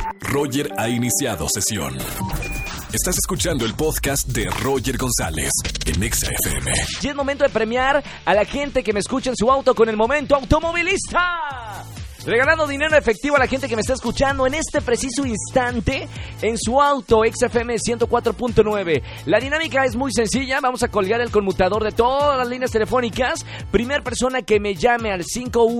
Roger ha iniciado sesión. Estás escuchando el podcast de Roger González en Exa FM. Y es momento de premiar a la gente que me escucha en su auto con el Momento Automovilista. Regalando dinero efectivo a la gente que me está escuchando en este preciso instante en su auto XFM 104.9. La dinámica es muy sencilla. Vamos a colgar el conmutador de todas las líneas telefónicas. Primer persona que me llame al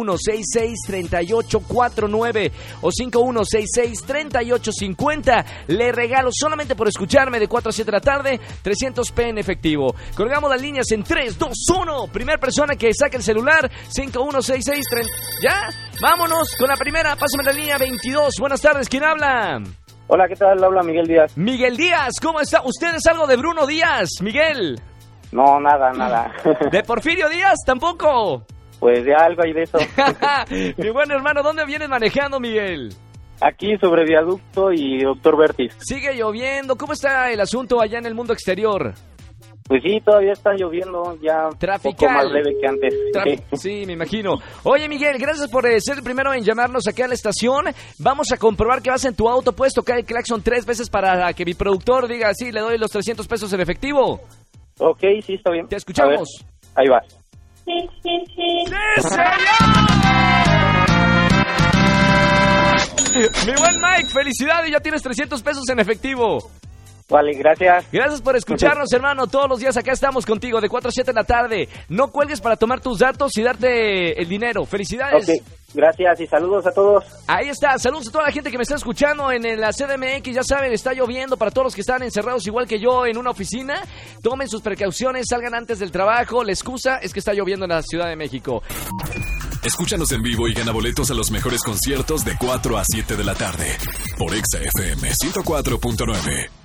5166-3849 o 5166-3850. Le regalo solamente por escucharme de 4 a 7 de la tarde 300p en efectivo. Colgamos las líneas en 3, 2, 1. Primer persona que saque el celular 5166-30. ¿Ya? Vámonos con la primera, pásame la línea 22. Buenas tardes, ¿quién habla? Hola, ¿qué tal? Habla Miguel Díaz. Miguel Díaz, ¿cómo está? ¿Usted es algo de Bruno Díaz, Miguel? No, nada. ¿De Porfirio Díaz? ¿Tampoco? Pues ya algo hay de eso. Mi buen hermano, ¿dónde vienes manejando, Miguel? Aquí sobre Viaducto y Doctor Vertis. Sigue lloviendo, ¿cómo está el asunto allá en el mundo exterior? Pues sí, todavía está lloviendo, ya Trafical. Un poco más leve que antes. Sí, me imagino. Oye, Miguel, gracias por ser el primero en llamarnos aquí a la estación. Vamos a comprobar que vas en tu auto. Puedes tocar el claxon 3 veces para que mi productor diga, sí, le doy los 300 pesos en efectivo. Ok, sí, está bien. Te escuchamos. A ver, ahí va. ¡Sí, señor! Mi buen Mike, felicidades, ya tienes 300 pesos en efectivo. Vale, gracias. Gracias por escucharnos, hermano. Todos los días acá estamos contigo, de 4 a 7 de la tarde. No cuelgues para tomar tus datos y darte el dinero. ¡Felicidades! Ok, gracias y saludos a todos. Ahí está, saludos a toda la gente que me está escuchando en la CDMX. Ya saben, está lloviendo para todos los que están encerrados igual que yo en una oficina. Tomen sus precauciones, salgan antes del trabajo. La excusa es que está lloviendo en la Ciudad de México. Escúchanos en vivo y gana boletos a los mejores conciertos de 4 a 7 de la tarde por Exa FM 104.9.